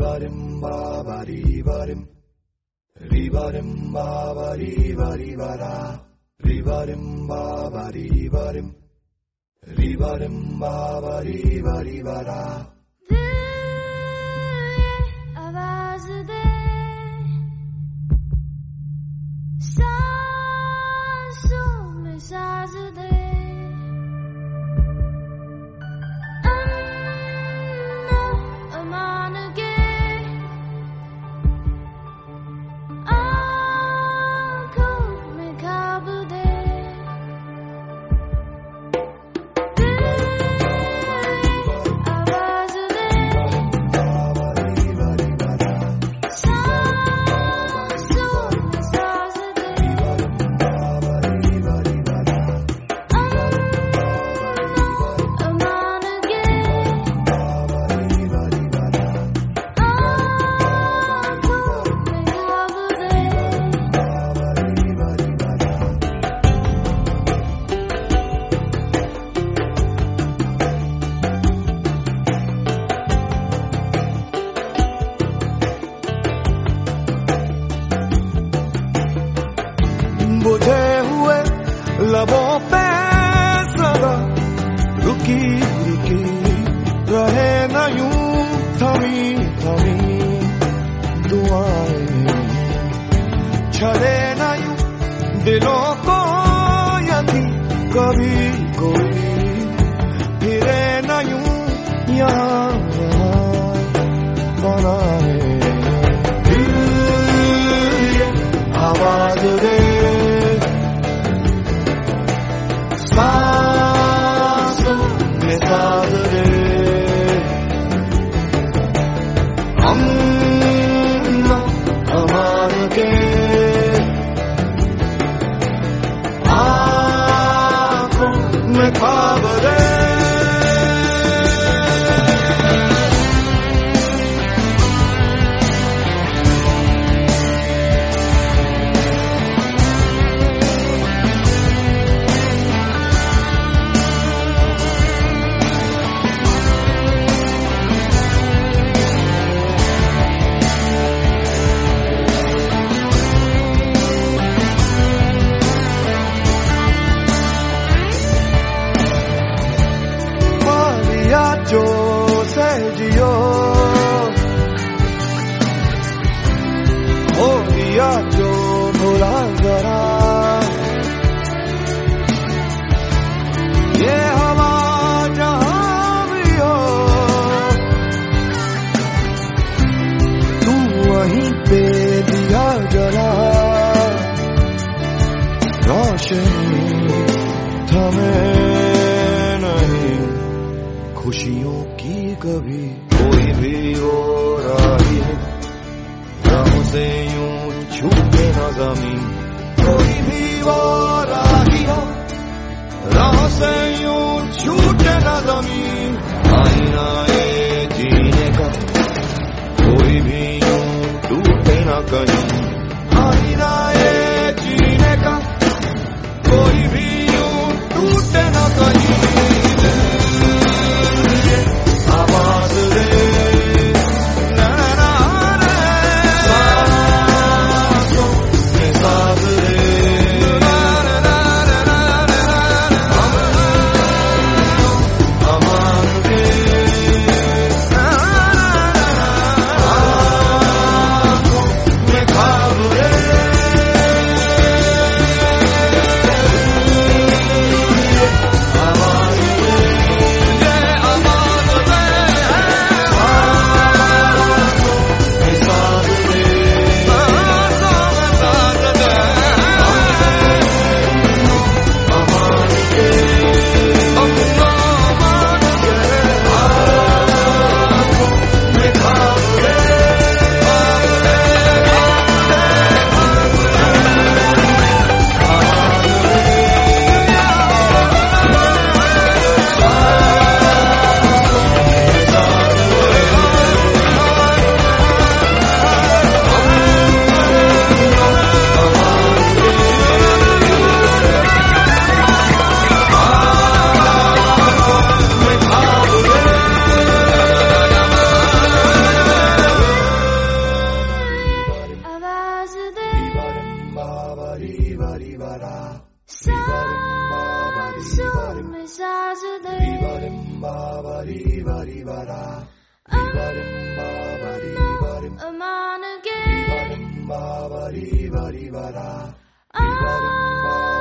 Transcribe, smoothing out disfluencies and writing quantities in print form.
Rivarim baba rivarim, rivarim baba rivarivara, rivarim baba rivarim, rivarim baba rivarivara. आवाज दे सांसों में साज दे अमान के आँखों में ख्वाब दे आवाज दे सांसों में साज दे अमान के बुझे हुए लबों पे सदा रुकी रुकी रहे न यूं थमी थमी दुआएं, छले न यूं दिलों को यदि कभी कोई फिरे न यूं यहाँ बनाए दिल ये आवाज दे सांसों में साज दे हम अमान के आँखों में ख्वाब दे जो सहजियो हो दिया जो भुला जरा ये हवा जहां भी हो तू वहीं पे दिया जला रोशनी थमे खुशियों की कभी कोई भी हो रही है राहों से यूं छूटे न जमीन, कोई भी वो राही हो राहों से यूं छूटे न जमीन, आईना ये जीने का कोई भी यूं टूटे न कहीं, आईना ये जीने का कोई भी यूं टूटे न कहीं। आवाज दे ना ना ना सांसों में साज दे ना ना ना ना अमान के आँखों में आंसू में साज दे अमान के आंसू